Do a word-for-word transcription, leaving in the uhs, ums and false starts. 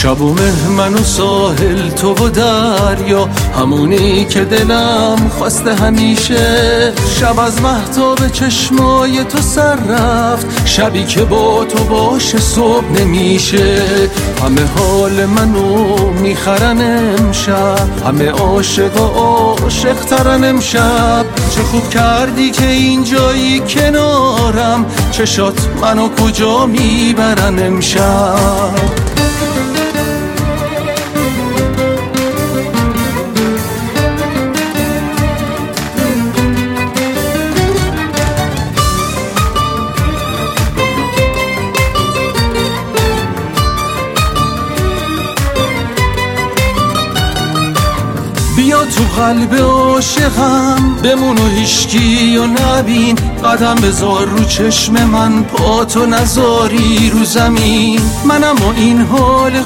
شب و مهمن و ساحل تو و دریا، همونی که دلم خواسته همیشه. شب از مهتاب چشمای تو سر رفت، شبی که با تو باشه صبح نمیشه. همه حال منو میخرن امشب، همه عاشق و عاشق ترن امشب. چه خوب کردی که اینجایی کنارم، چشات منو کجا میبرن امشب. بیا تو قلب عاشقم بمون و هیشکی و نبین، قدم بذار رو چشم من، پاتو نذاری رو زمین. منم و این حال